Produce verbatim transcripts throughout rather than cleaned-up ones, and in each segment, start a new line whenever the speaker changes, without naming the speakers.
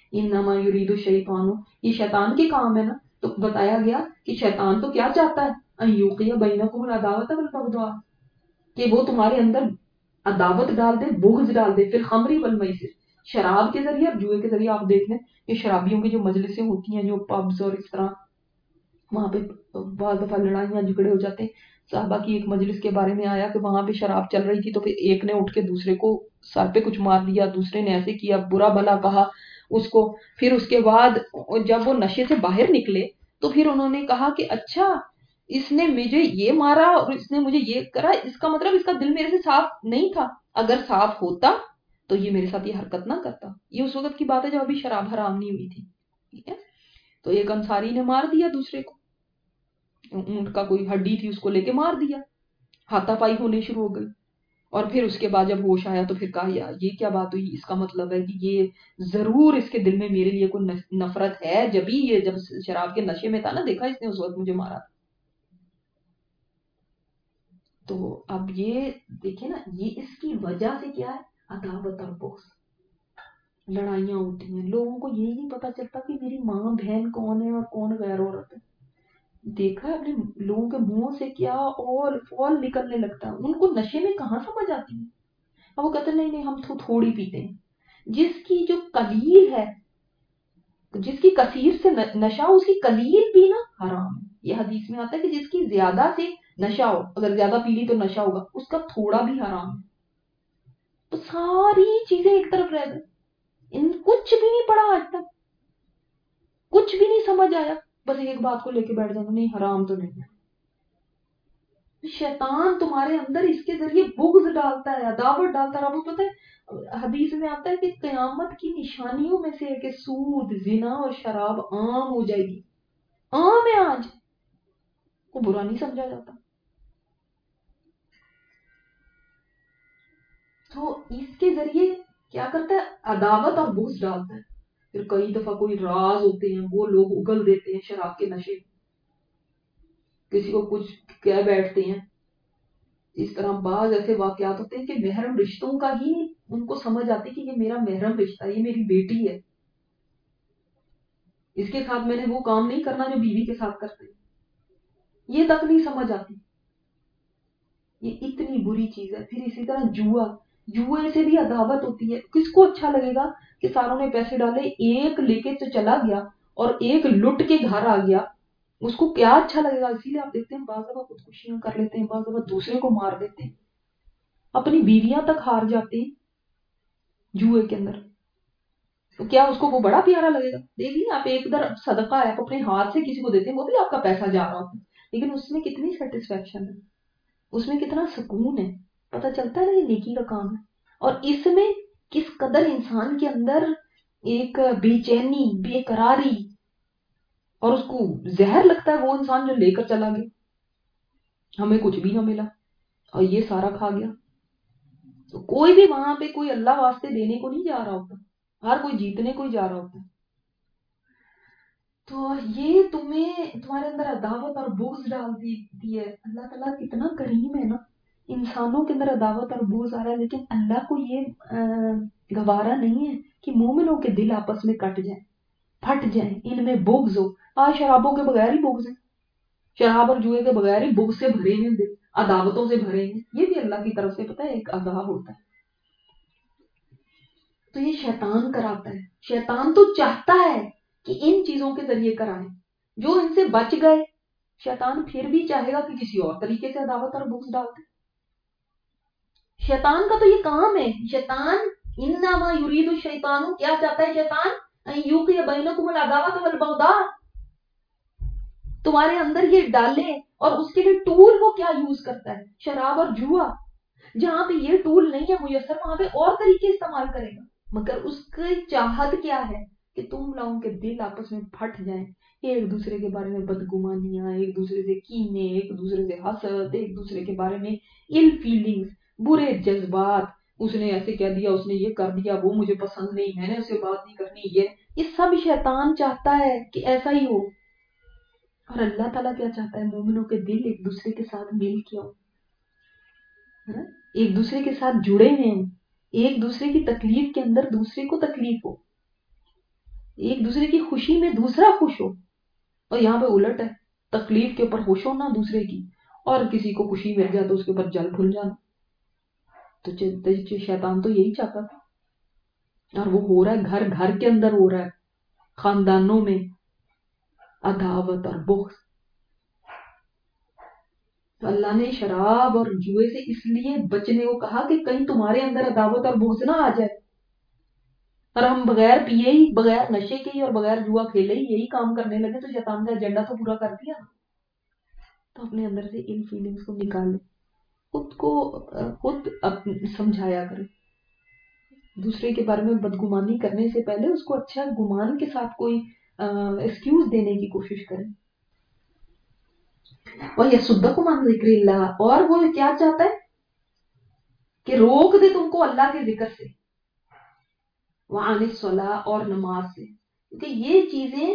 इन्नमा युरीदु शैतानु, ये शैतान के काम है ना। तो बताया गया कि शैतान तो क्या चाहता है, अन युक़िया बैनकुमुल अदावत वल बग़दा, कि वो तुम्हारे अंदर अदावत डाल दे, बुग़्ज़ डाल दे, फिर खमरी वल मैसिर, शराब के जरिए और जुए के जरिए। आप देख लें ये शराबियों की जो मजलिसें होती हैं, जो पब्स और इस तरह, वहां पे बहुत दफा लड़ाइयां झगड़े हो जाते हैं। साहबा की एक मजलिस के बारे में आया कि वहां पे शराब चल रही थी, तो फिर एक ने उठ के दूसरे को सर पे कुछ मार दिया, दूसरे ने ऐसे किया, बुरा भला कहा उसको। फिर उसके बाद जब वो नशे से बाहर निकले तो फिर उन्होंने कहा कि अच्छा इसने मुझे ये मारा और इसने मुझे ये करा, इसका मतलब इसका दिल मेरे से साफ नहीं था, अगर साफ होता तो ये मेरे साथ ये हरकत ना करता। ये उस वक्त की बात है जब अभी शराब हराम नहीं हुई थी, ठीक है। तो एक अंसारी ने मार दिया दूसरे को, ऊंट का कोई हड्डी थी उसको लेके मार दिया, हाथापाई होने शुरू हो गई। और फिर उसके बाद जब होश आया तो फिर कहा यार ये क्या बात हुई, इसका मतलब है कि ये जरूर इसके दिल में मेरे लिए कोई नफरत है, जब ही ये जब शराब के नशे में था ना, देखा इसने उस वक्त मुझे मारा। तो अब ये देखिए ना, ये इसकी वजह से क्या है, अदावत और बुग़्ज़, लड़ाइयां होती हैं। लोगों को यही नहीं पता चलता कि मेरी माँ बहन कौन है और कौन गैर औरत है। देखा है अपने लोगों के मुंह से क्या और फॉल निकलने लगता है, उनको नशे में कहाँ समझ आती है। अब वो कहते नहीं नहीं हम तो थोड़ी पीते हैं। जिसकी जो कलील है, जिसकी कसीर से नशा, उसकी कलील पीना हराम है। ये हदीस में आता है कि जिसकी ज्यादा से नशा हो, अगर ज्यादा पी ली तो नशा होगा, उसका थोड़ा भी हराम है। तो सारी चीजें एक तरफ रह गई, इन कुछ भी नहीं पढ़ा आज तक, कुछ भी नहीं समझ आया, बस एक बात को लेके बैठ जाना, नहीं हराम तो नहीं है। शैतान तुम्हारे अंदर इसके जरिए बुग़्ज़ डालता है, अदावत डालता है। आपको पता है हदीस में आता है कि कयामत की निशानियों में से है कि सूद, जिना और शराब आम हो जाएगी। आम है आज, को बुरा नहीं समझा जाता। तो इसके जरिए क्या करता है, अदावत और बुग़्ज़ डालता है। फिर कई दफा कोई राज होते हैं वो लोग उगल देते हैं शराब के नशे, किसी को कुछ कह बैठते हैं। इस तरह बाज ऐसे वाकयात होते हैं कि महरम रिश्तों का ही उनको समझ आती कि ये मेरा महरम रिश्ता, ये मेरी बेटी है, इसके साथ मैंने वो काम नहीं करना जो बीवी के साथ करते, ये तक नहीं समझ आती। ये इतनी बुरी चीज है। फिर इसी तरह जुआ, जुए से भी अदावत होती है। किसको अच्छा लगेगा कि सारों ने पैसे डाले, एक लेके तो चला गया और एक लुट के घर आ गया, उसको क्या अच्छा लगेगा। इसीलिए आप देखते हैं बाज़ दफा खुदकुशियां कर लेते हैं, बाज़ दफा दूसरे को मार देते हैं, अपनी बीवियां तक हार जाते हैं जुए के अंदर। तो क्या उसको वो बड़ा प्यारा लगेगा। देखिए आप, एक दर सदका है, आप अपने हाथ से किसी को देते हैं, वो भी आपका पैसा जा रहा होता है, लेकिन उसमें कितनी सेटिस्फेक्शन है, उसमें कितना सुकून है, पता चलता है ना ये नेकी का काम है। और इसमें किस कदर इंसान के अंदर एक बेचैनी, बेकरारी, और उसको जहर लगता है वो इंसान जो लेकर चला गया, हमें कुछ भी ना मिला और ये सारा खा गया। तो कोई भी वहां पे कोई अल्लाह वास्ते देने को नहीं जा रहा होता, हर कोई जीतने को ही जा रहा होता है। तो ये तुम्हें तुम्हारे अंदर अदावत और बुग़्ज़ डाल दी है। अल्लाह ताला कितना करीम है ना, इंसानों के अंदर अदावत और बुग़्ज़ आ रहा है, लेकिन अल्लाह को ये गवारा नहीं है कि मोमिनों के दिल आपस में कट जाए, फट जाए, इनमें बुग़्ज़ हो। आज शराबों के बगैर ही बुग़्ज़ है, शराब और जुए के बगैर ही बुग़्ज़ से भरे हैं दिल, अदावतों से भरे हैं। ये भी अल्लाह की तरफ से पता है एक अजाब होता है। तो ये शैतान कराता है। शैतान तो चाहता है कि इन चीजों के जरिए कराए, जो इनसे बच गए शैतान फिर भी चाहेगा कि किसी और तरीके से अदावत और बुग़्ज़ डाल दे। शैतान का तो ये काम है। शैतान इन्नमा युरीदु शैतानु, क्या चाहता है शैतान, अन युक़िया बैनकुमुल अदावत वल बग़्दा, तुम्हारे अंदर ये डाले। और उसके लिए टूल वो क्या यूज करता है, शराब और जुआ। जहां पे ये टूल नहीं है मुयस्सर, वहां पे और तरीके इस्तेमाल करेगा। मगर उसकी चाहत क्या है कि तुम लोगों के दिल आपस में फट जाएं, एक दूसरे के बारे में बदगुमानियां, एक दूसरे से कीने, एक दूसरे से हसद, एक दूसरे के बारे में इल फीलिंग्स, बुरे जज्बात। उसने ऐसे कह दिया, उसने ये कर दिया, वो मुझे पसंद नहीं, मैंने उससे बात नहीं करनी, ये ये सब शैतान चाहता है कि ऐसा ही हो। और अल्लाह ताला क्या चाहता है, मोमिनों के दिल एक दूसरे के साथ मिल के हो, एक दूसरे के साथ जुड़े हैं, एक दूसरे की तकलीफ के अंदर दूसरे को तकलीफ हो। ایک دوسرے کی خوشی میں دوسرا خوش ہو، اور یہاں پہ الٹ ہے، تکلیف کے اوپر خوش ہونا دوسرے کی، اور کسی کو خوشی مل جائے تو اس کے اوپر جل بھول جانا. تو شیطان تو یہی چاہتا تھا، اور وہ ہو رہا ہے، گھر گھر کے اندر ہو رہا ہے، خاندانوں میں عداوت اور بغض. تو اللہ نے شراب اور جوئے سے اس لیے بچنے کو کہا کہ کہیں تمہارے اندر عداوت اور بغض نہ آ جائے، اور ہم بغیر پیے ہی، بغیر نشے کے ہی اور بغیر جوا کھیلے ہی یہی کام کرنے لگے تو شیطان کا ایجنڈا تو پورا کر دیا. تو اپنے اندر سے ان فیلنگز کو نکالے، خود کو خود سمجھایا کرے. دوسرے کے بارے میں بدگمانی کرنے سے پہلے اس کو اچھا گمان کے ساتھ کوئی ایکسکیوز دینے کی کوشش کریں. اور یصدکم عن ذکر اللہ، اور وہ کیا چاہتا ہے کہ روک دے تم کو اللہ کے ذکر سے، وعن الصلاۃ، اور نماز سے. کیونکہ یہ چیزیں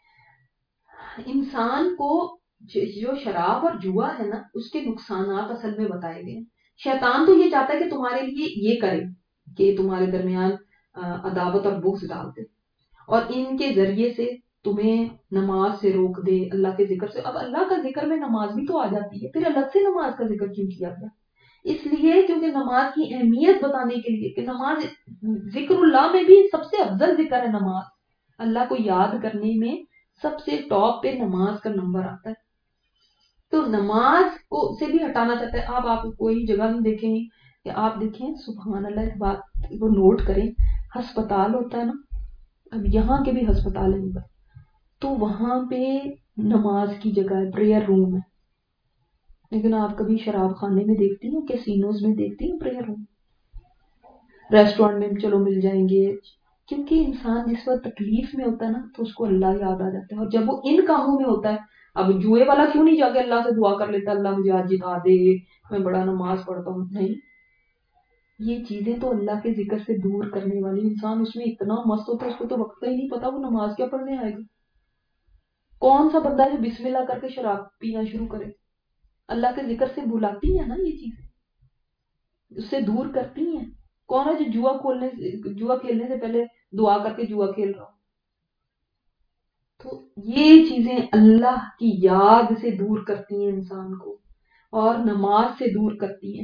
انسان کو، جو شراب اور جوا ہے نا، اس کے نقصانات اصل میں بتائے گئے. شیطان تو یہ چاہتا ہے کہ تمہارے لیے یہ کرے کہ تمہارے درمیان عداوت اور بغض ڈال دے، اور ان کے ذریعے سے تمہیں نماز سے روک دے، اللہ کے ذکر سے. اب اللہ کا ذکر میں نماز بھی تو آ جاتی ہے، پھر الگ سے نماز کا ذکر کیوں کیا گیا؟ اس لیے کیونکہ نماز کی اہمیت بتانے کے لیے کہ نماز ذکر اللہ میں بھی سب سے افضل ذکر ہے. نماز اللہ کو یاد کرنے میں سب سے ٹاپ پہ نماز کا نمبر آتا ہے. تو نماز کو سے بھی ہٹانا چاہتا ہے. آپ آپ کوئی جگہ میں دیکھیں گے کہ آپ دیکھیں، سبحان اللہ، ایک بات وہ نوٹ کریں، ہسپتال ہوتا ہے نا، اب یہاں کے بھی ہسپتال ہیں، تو وہاں پہ نماز کی جگہ ہے، پریئر روم ہے. لیکن آپ کبھی شراب خانے میں دیکھتی ہیں، کیسینوز میں دیکھتی ہیں پریئر روم؟ ریسٹورینٹ میں چلو مل جائیں گے، کیونکہ انسان جس وقت تکلیف میں ہوتا ہے نا تو اس کو اللہ یاد آ جاتا ہے. اور جب وہ ان کاموں میں ہوتا ہے، اب جوئے والا کیوں نہیں جا کے اللہ سے دعا کر لیتا، اللہ مجھے آج جتا دے، میں بڑا نماز پڑھتا ہوں؟ نہیں، یہ چیزیں تو اللہ کے ذکر سے دور کرنے والی. انسان اس میں اتنا مست ہوتا ہے، اس کو تو وقت ہی نہیں پتا وہ نماز کیا پڑھنے آئے گا. کون سا بندہ جو بسم اللہ کر کے شراب پینا شروع کرے؟ اللہ کے ذکر سے بلاتی ہیں نا یہ چیزیں، اس سے دور کرتی ہیں. کون ہے جو جوا کھولنے جوا کھیلنے سے پہلے دعا کر کے جوا کھیل رہا ہوں؟ تو یہ چیزیں اللہ کی یاد سے دور کرتی ہیں انسان کو، اور نماز سے دور کرتی ہیں.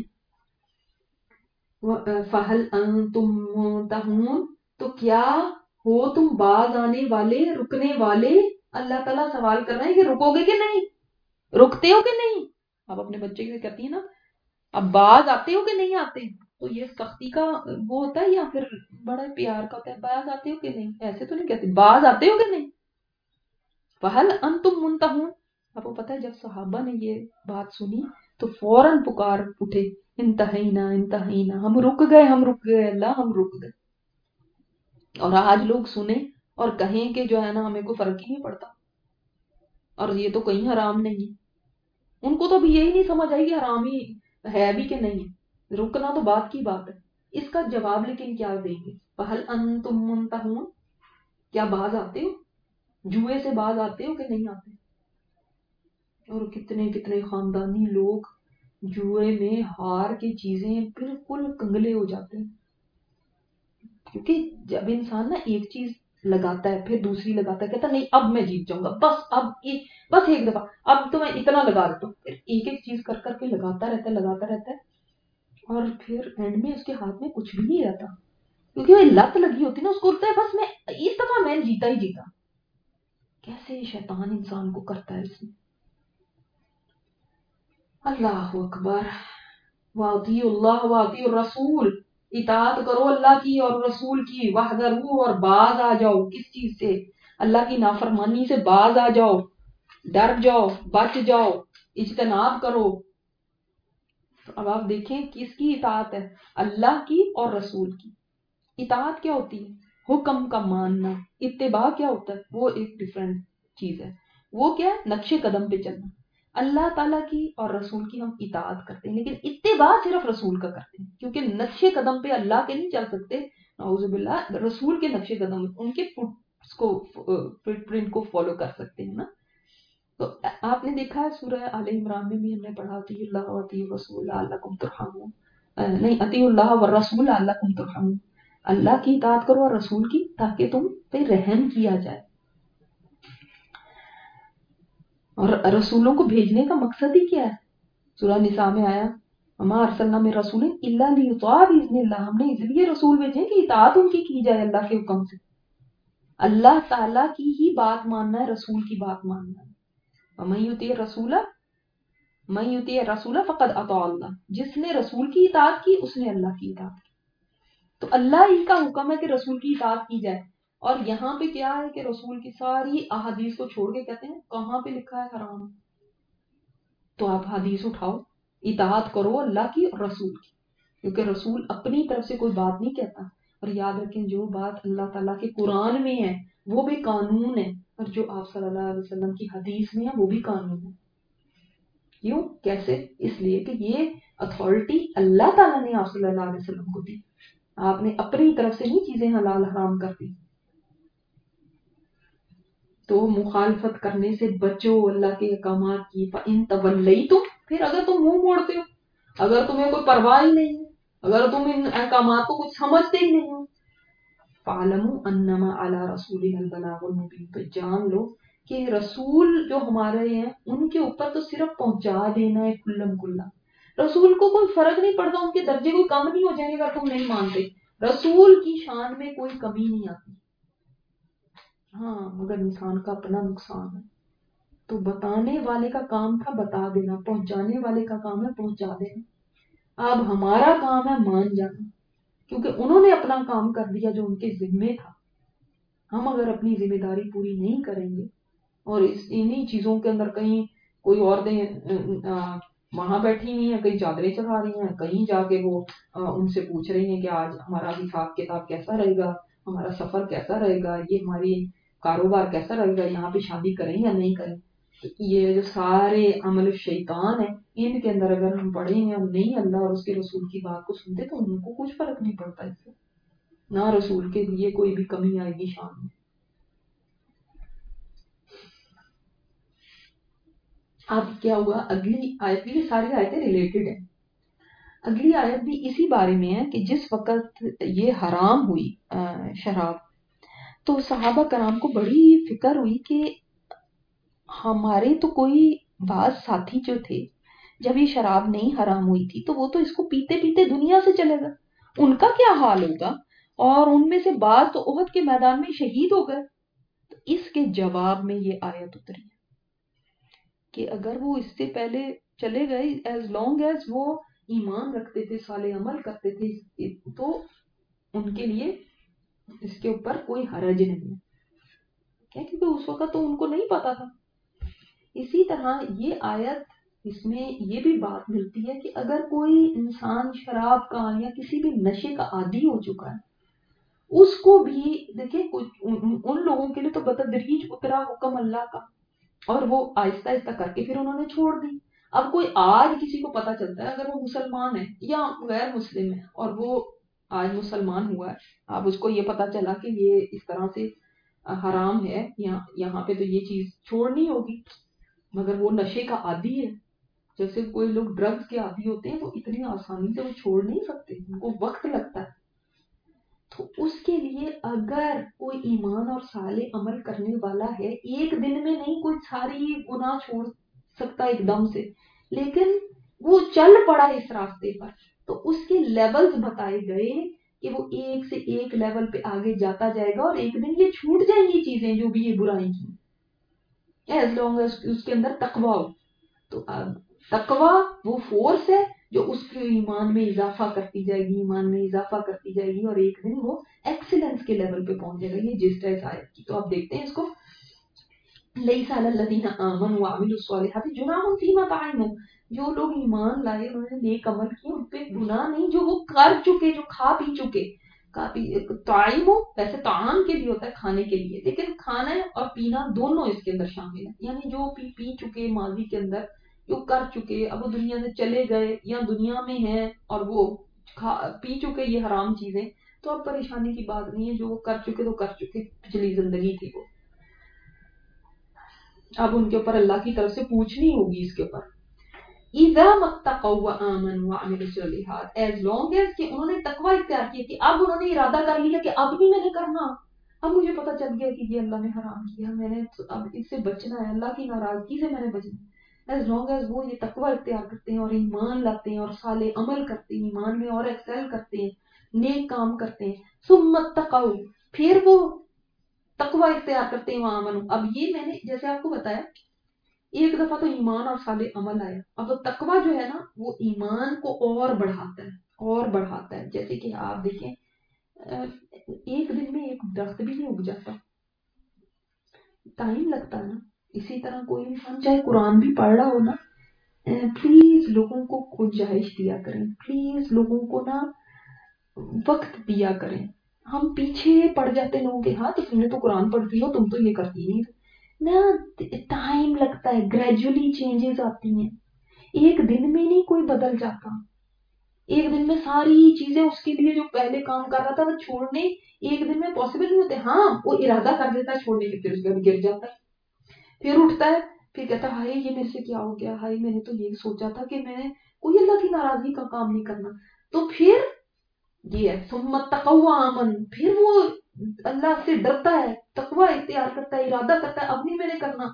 فَهَلْ أَنْتُمْ مُنْتَهُونَ، تو کیا ہو تم باز آنے والے، رکنے والے؟ اللہ تعالیٰ سوال کر رہے ہیں کہ رکو گے کہ نہیں، رکتے ہو کہ نہیں؟ آپ اپنے بچے سے کہتی ہیں نا، اب باز آتے ہو کہ نہیں آتے؟ تو یہ سختی کا وہ ہوتا ہے یا پھر بڑا پیار کا ہوتا ہے؟ باز آتے ہو کہ نہیں، ایسے تو نہیں کہتے، باز آتے ہو کہ نہیں. فَهَلْ أَنْتُمْ مُنْتَهُونَ. آپ کو پتا ہے جب صحابہ نے یہ بات سنی تو فوراً پکار اٹھے، انتہینا انتہینا، ہم رک گئے ہم رک گئے اللہ، ہم رک گئے. اور آج لوگ سنیں اور کہیں کہ جو ہے نا ہمیں کوئی فرق ہی نہیں پڑتا، اور یہ تو کہیں حرام نہیں ہے. ان کو تو ابھی یہی نہیں سمجھ آئی کہ حرام ہی ہے بھی کہ نہیں ہے، رکنا تو بات کی بات ہے. اس کا جواب لیکن کیا دیں گے؟ فَهَلْ أَنْتُمْ مُنْتَهُونَ، کیا باز آتے ہو؟ جوئے سے باز آتے ہو کہ نہیں آتے؟ اور کتنے کتنے خاندانی لوگ جوئے میں ہار کی چیزیں بالکل کنگلے ہو جاتے ہیں. کیونکہ جب انسان نا ایک چیز لگاتا ہے پھر دوسری لگاتا ہے، کہتا نہیں اب میں جیت جاؤں گا، بس اب ایک بس ایک دفعہ اب تو میں اتنا لگا دیتا ہوں، پھر ایک ایک چیز کر کر کے لگاتا رہتا ہے لگاتا رہتا ہے، اور پھر اینڈ میں اس کے ہاتھ میں کچھ بھی نہیں رہتا. کیونکہ وہ لت لگی ہوتی نا، اس کو لگتا ہے بس میں اس دفعہ میں جیتا ہی جیتا. کیسے شیطان انسان کو کرتا ہے اس میں. اللہ اکبر. واطیعوا اللہ واطیعوا الرسول، اطاعت کرو اللہ کی اور رسول کی. واحذروا، اور باز آ جاؤ کس چیز سے؟ اللہ کی نافرمانی سے باز آ جاؤ، ڈر جاؤ، بچ جاؤ، اجتناب کرو. اب آپ دیکھیں کس کی اطاعت ہے؟ اللہ کی اور رسول کی. اطاعت کیا ہوتی ہے؟ حکم کا ماننا. اتباع کیا ہوتا ہے؟ وہ ایک ڈیفرنٹ چیز ہے. وہ کیا ہے؟ نقش قدم پہ چلنا. اللہ تعالیٰ کی اور رسول کی ہم اطاعت کرتے ہیں، لیکن اتباع صرف رسول کا کرتے ہیں، کیونکہ نقش قدم پہ اللہ کے نہیں چل سکتے. نعوذ باللہ، رسول کے نقش قدم، ان کے فٹ کو فٹ پرنٹ کو فالو کر سکتے ہیں نا. تو آپ نے دیکھا ہے سورہ آل عمران میں بھی ہم نے پڑھا اطیعوا اللہ واطیعوا الرسول لعلکم ترحمون، نہیں اطیعوا اللہ والرسول لعلکم ترحمون. اللہ کی اطاعت کرو اور رسول کی، تاکہ تم پہ رحم کیا جائے. اور رسولوں کو بھیجنے کا مقصد ہی کیا ہے؟ سورہ نساء میں آیا وما ارسلنا من رسول الا لیطاع باذن اللہ، ہم نے اس لیے رسول بھیجے کہ اطاعت ان کی کی جائے اللہ کے حکم سے. اللہ تعالیٰ کی ہی بات ماننا ہے، رسول کی بات ماننا ہے. ومن یطیع الرسول من یطیع الرسول فقد اطاع اللہ، جس نے رسول کی اطاعت کی اس نے اللہ کی اطاعت کی. تو اللہ ہی کا حکم ہے کہ رسول کی اطاعت کی جائے. اور یہاں پہ کیا ہے کہ رسول کی ساری احادیث کو چھوڑ کے کہتے ہیں کہاں پہ لکھا ہے حرام؟ تو آپ حدیث اٹھاؤ، اطاعت کرو اللہ کی اور رسول کی، کیونکہ رسول اپنی طرف سے کوئی بات نہیں کہتا. اور یاد رکھیں جو بات اللہ تعالیٰ کے قرآن میں ہے وہ بھی قانون ہے، اور جو آپ صلی اللہ علیہ وسلم کی حدیث میں ہے وہ بھی قانون ہے. کیوں؟ کیسے؟ اس لیے کہ یہ اتھارٹی اللہ تعالیٰ نے آپ صلی اللہ علیہ وسلم کو دی. آپ نے اپنی طرف سے نہیں چیزیں حلال حرام کر دی. تو مخالفت کرنے سے بچو اللہ کے احکامات کی. فَإِن تَوَلَّيْتُمْ، پھر اگر تم منہ موڑتے ہو، اگر تمہیں کوئی پرواہ ہی نہیں ہے، اگر تم ان احکامات کو کچھ سمجھتے ہی نہیں ہو، فَاعْلَمُوا أَنَّمَا عَلَىٰ رَسُولِنَا الْبَلَاغُ الْمُبِينُ، تو جان لو کہ رسول جو ہمارے ہیں ان کے اوپر تو صرف پہنچا دینا ہے کلم کلا. رسول کو کوئی فرق نہیں پڑتا، ان کے درجے کوئی کم نہیں ہو جائیں گے اگر تم نہیں مانتے. رسول کی شان میں کوئی کمی نہیں آتی. ہاں مگر انسان کا اپنا نقصان ہے. تو بتانے والے کا کام تھا بتا دینا، پہنچانے والے کا کام ہے پہنچا دینا. اب ہمارا کام ہے مان جانا، کیونکہ انہوں نے اپنا کام کر دیا جو ان کے ذمے تھا. ہم اگر اپنی ذمہ داری پوری نہیں کریں گے اور اس انہی چیزوں کے اندر کہیں کوئی عورتیں وہاں بیٹھی ہوئی ہیں، کہیں چادریں چڑھا رہی ہیں، کہیں جا کے وہ ان سے پوچھ رہی ہیں کہ آج ہمارا حساب کتاب کیسا رہے گا، ہمارا سفر کیسا رہے گا، یہ ہماری کاروبار کیسا رہے گا، یہاں پہ شادی کریں یا نہیں کریں. یہ جو سارے عمل شیطان ہیں ان کے اندر اگر ہم پڑھیں گے ہم نہیں اللہ اور اس کے رسول کی بات کو سنتے تو ان کو کچھ فرق نہیں پڑتا اس سے، نہ رسول کے لیے کوئی بھی کمی آئے گی شان میں. اب کیا ہوا اگلی آیت بھی، یہ ساری آیتیں ریلیٹڈ ہیں. اگلی آیت بھی اسی بارے میں ہے کہ جس وقت یہ حرام ہوئی شراب تو صحابہ کرام کو بڑی فکر ہوئی کہ ہمارے تو کوئی بعض ساتھی جو تھے جب یہ شراب نہیں حرام ہوئی تھی تو وہ تو اس کو پیتے پیتے دنیا سے چلے گئے، ان کا کیا حال ہوگا؟ اور ان میں سے بعض تو احد کے میدان میں شہید ہو گئے. تو اس کے جواب میں یہ آیت اتری کہ اگر وہ اس سے پہلے چلے گئے، ایز لانگ ایز وہ ایمان رکھتے تھے، صالح عمل کرتے تھے، تو ان کے لیے اس کے اوپر کوئی حرج نہیں ہے، کیونکہ اس وقت تو ان کو نہیں پتا تھا. اسی طرح یہ آیت اس میں یہ بھی بات ملتی ہے کہ اگر کوئی انسان شراب کا یا کسی بھی نشے کا عادی ہو چکا ہے اس کو بھی دیکھیں کچھ ان لوگوں کے لیے تو بتدریج اترا حکم اللہ کا اور وہ آہستہ آہستہ کر کے پھر انہوں نے چھوڑ دی. اب کوئی آج کسی کو پتا چلتا ہے اگر وہ مسلمان ہے یا غیر مسلم ہے اور وہ آج مسلمان ہوا ہے، اب اس کو یہ پتا چلا کہ یہ اس طرح سے حرام ہے، یہاں پہ تو یہ چیز چھوڑنی ہوگی، مگر وہ نشے کا عادی ہے. جیسے کوئی لوگ ڈرگز کے عادی ہوتے ہیں وہ اتنی آسانی سے وہ چھوڑ نہیں سکتے، ان کو وقت لگتا ہے. تو اس کے لیے اگر کوئی ایمان اور صالح عمل کرنے والا ہے ایک دن میں نہیں کوئی ساری گناہ چھوڑ سکتا ایک دم سے، لیکن وہ چل پڑا اس راستے پر تو اس کے لیولز بتائے گئے کہ وہ ایک سے ایک لیول پہ آگے جاتا جائے گا اور ایک دن یہ چھوٹ جائیں گی چیزیں جو بھی یہ برائی کی، ایز لانگ ایز اس کے اندر تقوی ہو. تو تقوی وہ فورس ہے جو اس کے ایمان میں اضافہ کرتی جائے گی، ایمان میں اضافہ کرتی جائے گی اور ایک دن وہ ایکسیلنس کے لیول پہ پہنچ جائے گا. یہ جس طرح آیت کی تو آپ دیکھتے ہیں اس کو لیس علی الذین آمنوا وعملوا الصالحات جناح فیما طعموا، جو لوگ ایمان لائے انہوں نے نیک عمل کیے ان پہ گناہ نہیں جو وہ کر چکے، جو کھا پی چکے. طعام ویسے طعام کے لیے ہوتا ہے کھانے کے لیے، لیکن کھانا اور پینا دونوں اس کے اندر شامل ہے، یعنی جو پی پی چکے ماضی کے اندر، جو کر چکے اب وہ دنیا سے چلے گئے یا دنیا میں ہیں اور وہ کھا پی چکے یہ حرام چیزیں، تو اب پریشانی کی بات نہیں ہے، جو وہ کر چکے تو کر چکے، پچھلی زندگی تھی وہ، اب ان کے اوپر اللہ کی طرف سے پوچھنی ہوگی اس کے اوپر. اذا متقوا وآمنوا وعملوا الصالحات، ایز لانگ ایز کہ انہوں نے تقوی اختیار کیا کہ اب انہوں نے ارادہ کر لیا کہ اب بھی میں نے کرنا، اب مجھے پتا چل گیا کہ یہ اللہ نے حرام کیا، میں نے اب اس سے بچنا ہے، اللہ کی ناراضگی سے میں نے بچنا ہے، ایز لانگ ایز وہ یہ تقوی اختیار کرتے ہیں اور ایمان لاتے ہیں اور صالح عمل کرتے ہیں، ایمان میں اور ایکسل کرتے ہیں، نیک کام کرتے ہیں، ثم اتقوا، پھر وہ تقوی اختیار کرتے ہیں وہاں امن۔ اب یہ میں نے جیسے آپ کو بتایا ایک دفعہ تو ایمان اور صالح عمل آیا، اب وہ تقوی جو ہے نا وہ ایمان کو اور بڑھاتا ہے اور بڑھاتا ہے، جیسے کہ آپ دیکھیں ایک دن میں ایک درخت بھی نہیں اگ جاتا، ٹائم لگتا ہے نا، اسی طرح کوئی انسان چاہے قرآن بھی پڑھ رہا ہو نا، پلیز لوگوں کو گنجائش دیا کریں، پلیز لوگوں کو نا وقت دیا کریں۔ ہم پیچھے پڑ جاتے لوگوں کے ہاں تو تم نے تو قرآن پڑھتی ہو، تم تو یہ کرتی نہیں نا، ٹائم لگتا ہے، گریجولی چینجز آتی ہیں، ایک دن میں نہیں کوئی بدل جاتا، ایک دن میں ساری چیزیں اس کے لیے جو پہلے کام کر رہا تھا وہ چھوڑنے ایک دن میں پاسبل نہیں ہوتے، ہاں وہ ارادہ کر دیتا ہے چھوڑنے کے، پھر اس کے بعد گر جاتا ہے، پھر اٹھتا ہے، پھر کہتا ہے ہائے یہ میرے سے کیا ہو گیا، ہائے میں نے تو یہ سوچا تھا کہ میں نے کوئی اللہ کی ناراضگی کا کام نہیں کرنا، تو پھر یہ ہے ثم اتقوا آمن، پھر وہ اللہ سے ڈرتا ہے، تقوی اختیار کرتا ہے، ارادہ کرتا ہے اب نہیں میں نے کرنا،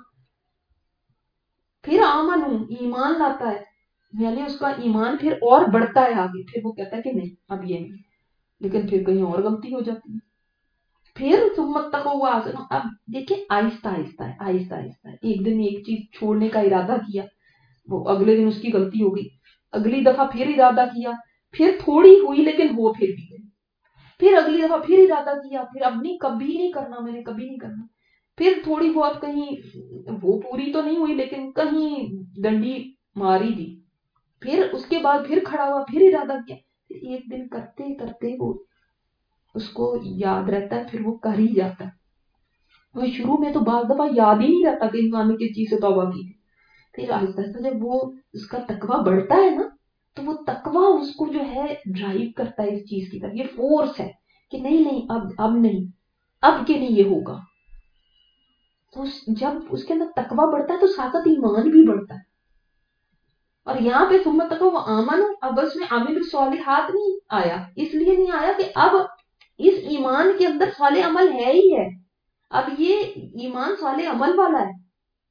پھر آمن ایمان لاتا ہے، یعنی اس کا ایمان پھر اور بڑھتا ہے آگے، پھر وہ کہتا ہے کہ نہیں اب یہ نہیں، لیکن پھر کہیں اور غلطی ہو جاتی ہے، پھر ثم اتقوا آمن۔ اب دیکھیں آہستہ آہستہ ہے، آہستہ آہستہ ہے، ایک دن ایک چیز چھوڑنے کا ارادہ کیا، وہ اگلے دن اس کی غلطی ہو گئی، اگلی دفعہ پھر ارادہ کیا، پھر تھوڑی ہوئی لیکن وہ پھر بھی گئی، پھر اگلی دفعہ پھر ارادہ کیا، پھر اب نہیں کبھی نہیں کرنا، میں نے کبھی نہیں کرنا، پھر تھوڑی بہت کہیں وہ پوری تو نہیں ہوئی لیکن کہیں ڈنڈی ماری دی، پھر اس کے بعد پھر کھڑا ہوا، پھر ارادہ کیا، پھر ایک دن کرتے کرتے وہ اس کو یاد رہتا ہے، پھر وہ کر ہی جاتا ہے، وہ شروع میں تو بعض دفعہ یاد ہی نہیں رہتا کہ انسان نے کس چیز سے توبہ کی، پھر آہستہ آہستہ جب وہ اس کا تقویٰ بڑھتا ہے نا تو وہ تقویٰ اس کو جو ہے ڈرائیو کرتا ہے اس چیز کی طرف، یہ فورس ہے کہ نہیں نہیں اب اب نہیں، اب کے نہیں یہ ہوگا، تو جب اس کے اندر تقویٰ بڑھتا ہے تو ساتھ ساتھ ایمان بھی بڑھتا ہے، اور یہاں پہ ثم اتقوا آمنوا، اب اس میں عامل الصالحات نہیں آیا، اس لیے نہیں آیا کہ اب اس ایمان کے اندر صالح عمل ہے ہی ہے، اب یہ ایمان صالح عمل والا ہے،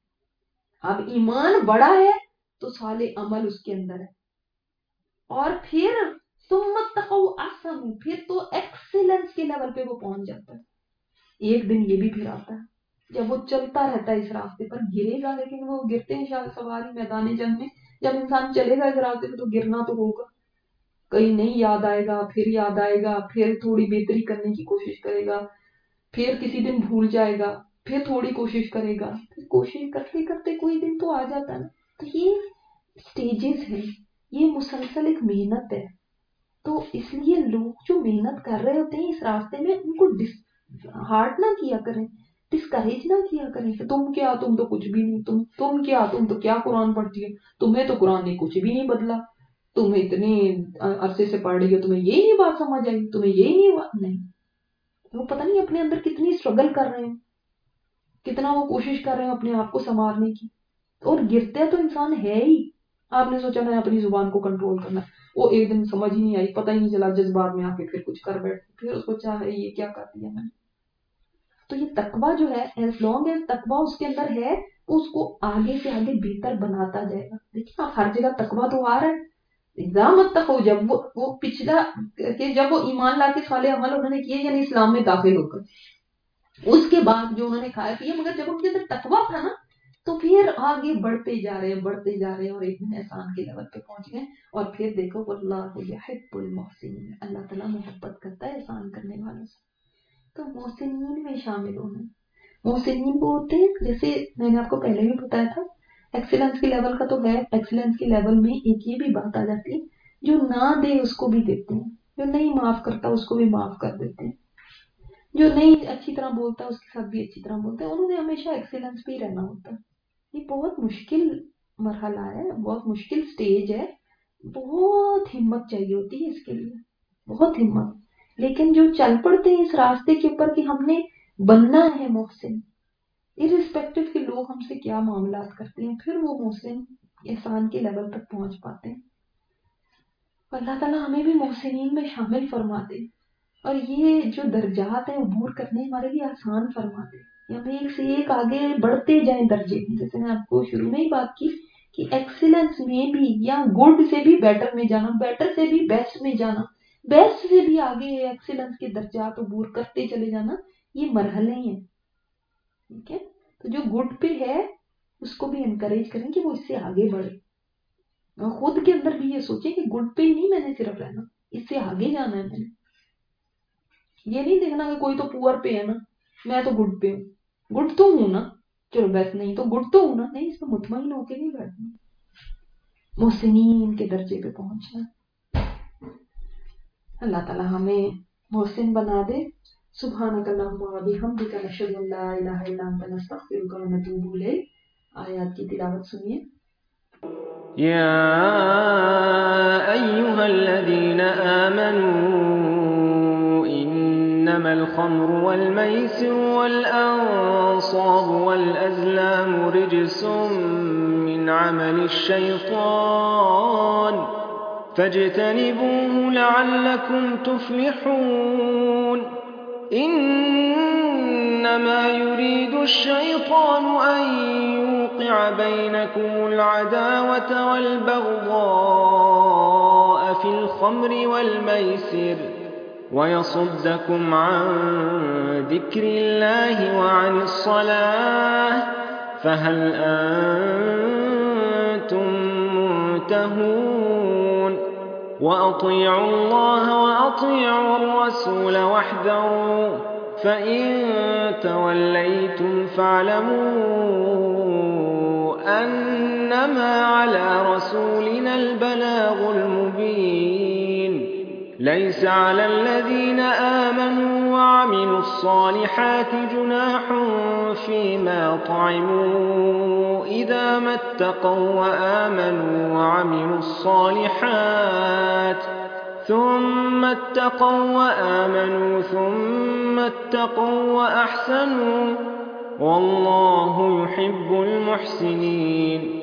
اب ایمان بڑا ہے تو صالح عمل اس کے اندر ہے، اور پھر ثم اتقوا احسنوا، پھر تو ایکسیلنس کے لیول پہ وہ پہنچ جاتا ہے، ایک دن یہ بھی پھر آتا ہے جب وہ چلتا رہتا ہے اس راستے پر، گرے گا لیکن وہ گرتے ہیں شاید سواری میدان جنگ میں، جب انسان چلے گا اس راستے پہ تو گرنا تو ہوگا، کہیں نہیں یاد آئے گا، پھر یاد آئے گا، پھر تھوڑی بہتری کرنے کی کوشش کرے گا، پھر کسی دن بھول جائے گا، پھر تھوڑی کوشش کرے گا، پھر کوشش کرتے کرتے کوئی دن تو آ جاتا ہے نا، تو یہ سٹیجز ہیں، یہ مسلسل ایک محنت ہے، تو اس لیے لوگ جو محنت کر رہے ہوتے ہیں اس راستے میں ان کو ہارٹ نہ کیا کریں، ڈسکریج نہ کیا کریں کہ تم کیا، تم تو کچھ بھی نہیں، تم تم کیا، تم تو کیا قرآن پڑھتی ہو، تمہیں تو قرآن نے کچھ بھی نہیں بدلا، تم اتنے عرصے سے پڑھ رہی ہو، تمہیں یہی نہیں بات سمجھ آئی، تمہیں یہی نہیں بات، نہیں، وہ پتہ نہیں اپنے اندر کتنی اسٹرگل کر رہے ہیں، کتنا وہ کوشش کر رہے ہیں اپنے آپ کو سنوارنے کی، اور گرتے تو انسان ہے ہی، آپ نے سوچا میں اپنی زبان کو کنٹرول کرنا، وہ ایک دن سمجھ ہی نہیں آئی، پتہ ہی نہیں چلا، جذبات میں آ کے پھر کچھ کر بیٹھ، پھر اس کو چاہے یہ کیا کر دیا میں نے، تو یہ تقویٰ جو ہے ایز لانگ ایز تقویٰ اس کے اندر ہے اس کو آگے سے آگے بہتر بناتا جائے گا، دیکھیں آپ ہر جگہ تقویٰ تو آ رہا ہے، ایگزام اتقوا، جب وہ وہ پچھلا کہ جب وہ ایمان لا کے صالح عمل انہوں نے کیے یعنی اسلام میں داخل ہو کر، اس کے بعد جو انہوں نے کھایا پیا، مگر جب ان کے اندر تقویٰ تھا نا تو پھر آگے بڑھتے جا رہے ہیں بڑھتے جا رہے ہیں اور ایک دن احسان کے لیول پہ پہنچ گئے، اور پھر دیکھو واللہ یحب المحسنین، اللہ تعالیٰ محبت کرتا ہے احسان کرنے والوں سے، تو محسنین میں شامل ہونا، محسنین وہ ہوتے ہیں جیسے میں نے آپ کو پہلے بھی بتایا تھا، ایکسیلنس کے لیول کا تو ہے، ایکسیلنس کے لیول میں ایک یہ بھی بات آ جاتی ہے جو نہ دے اس کو بھی دیتے ہیں، جو نہیں معاف کرتا اس کو بھی معاف کر دیتے ہیں، جو نہیں اچھی طرح بولتا اس کے ساتھ بھی اچھی طرح بولتے ہیں، انہوں نے ہمیشہ ایکسیلنس پہ ہی رہنا ہوتا ہے، یہ بہت مشکل مرحلہ ہے، بہت مشکل سٹیج ہے، بہت ہمت چاہیے ہوتی ہے اس کے لیے، بہت ہمت، لیکن جو چل پڑتے ہیں اس راستے کے اوپر کہ ہم نے بننا ہے محسن، ارسپیکٹو کہ لوگ ہم سے کیا معاملات کرتے ہیں، پھر وہ محسن एहसान के लेवल तक पहुंच पाते हैं। अल्लाह ताला हमें भी मोहसिनीन में शामिल फरमा दे और ये जो दर्जात है अबूर करने हमारे लिए आसान फरमा दे, हम एक से एक आगे बढ़ते जाएं दर्जे। जैसे मैं आपको शुरू में ही बात की कि एक्सीलेंस में भी या गुड से भी बेटर में जाना, बेटर से भी बेस्ट में जाना, बेस्ट से भी आगे एक्सीलेंस के दर्जात अबूर करते चले जाना, ये मरहले हैं। ठीक है, तो जो गुड पे है उसको भी एनकरेज करें कि वो इससे आगे बढ़े और खुद के अंदर भी ये सोचे कि गुड पे ही नहीं मैंने सिर्फ रहना, इससे आगे जाना है मैंने। ये नहीं देखना कि कोई तो पुअर पे है ना, मैं तो गुड पे हूँ, गुड तो हूं ना, चलो बेस्ट नहीं तो गुड तो हूं ना, नहीं इसमें मुतमईन होके नहीं बैठना, मोहसिनीन के दर्जे पे पहुंचना। अल्लाह ताला हमें मोहसिन बना दे। सुभानक अल्लाहुम्मा व बिहम्दिका नशहदु अन ला इलाहा इल्ला अंता नस्तगफिरुका व नतूबु इलैक। आयत की तिलावत सुनिए।
या अय्युहल्लज़ीना आमनू इन्नमल खम्रु वल मैसिरु वल अंसाबु वल अज़लामु रिज्सुम मिन अमलिश शैतान فاجتنبوه لعلكم تفلحون إنما يريد الشيطان أن يوقع بينكم العداوة والبغضاء في الخمر والميسر ويصدكم عن ذكر الله وعن الصلاة فهل أنتم منتهون وأطيعوا الله وأطيعوا الرسول واحذروا فإن توليتم فاعلموا أنما على رسولنا البلاغ المبين ليس على الذين آمنوا وعملوا الصالحات جناح فيما طعموا إذا ما اتقوا وآمنوا وعملوا الصالحات ثم اتقوا وآمنوا ثم اتقوا وأحسنوا والله يحب المحسنين